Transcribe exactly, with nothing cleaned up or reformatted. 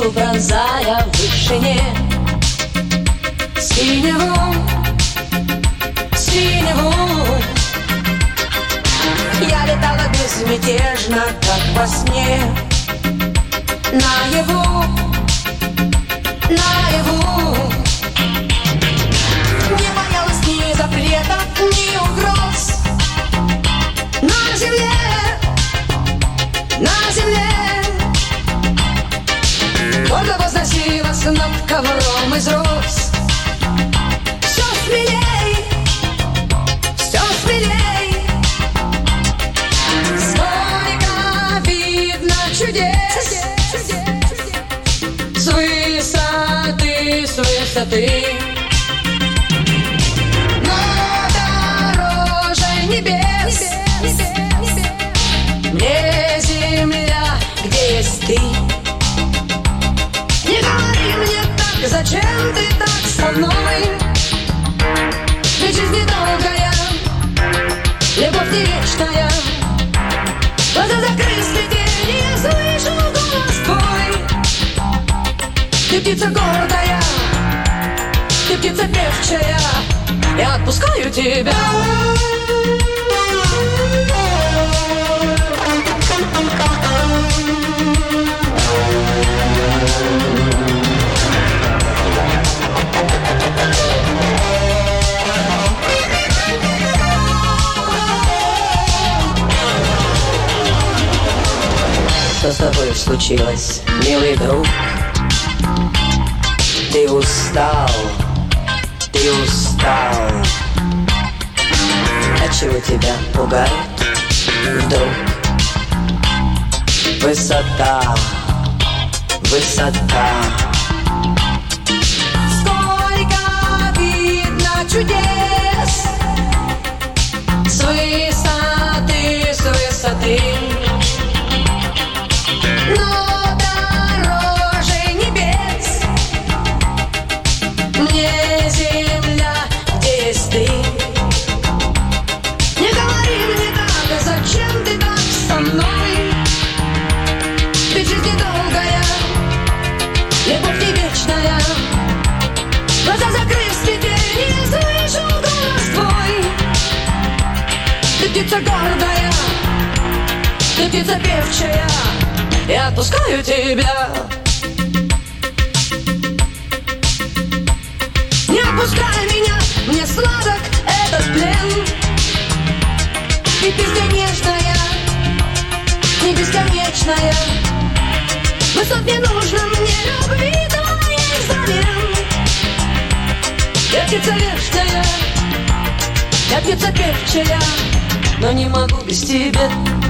птицу пронзая в вышине. Синеву, синеву я летала безмятежно, как во сне. Наяву, наяву не боялась ни запретов, ни угроз. На земле, на земле гордо возносилась над ковром из роз. Все смелей, все смелей, сколько видно чудес с высоты, с высоты. Но дороже небес мне земля, где есть ты. Не говори мне так, зачем ты так со мной? Ведь жизнь недолгая, любовь не вечная. Глаза закрыть, свети, я слышу голос твой. Ты птица гордая, ты птица певчая, я отпускаю тебя. Что с тобой случилось, милый друг? Ты устал, ты устал. Отчего тебя пугает вдруг высота, высота? Сколько видно чудес с высоты, с высоты. Но дороже небес мне земля, где есть ты. Не говори мне так, зачем ты так со мной? Ведь жизнь недолгая, любовь не вечная. Глаза закрыв, свети, я слышу голос твой. Ты птица гордая, ты птица певчая, я отпускаю тебя. Не отпускай меня, мне сладок этот плен. Ты песня нежная, не бесконечная. Высот не нужно мне, любви твоей взамен. Я птица вечная, я птица певчая, но не могу без тебя.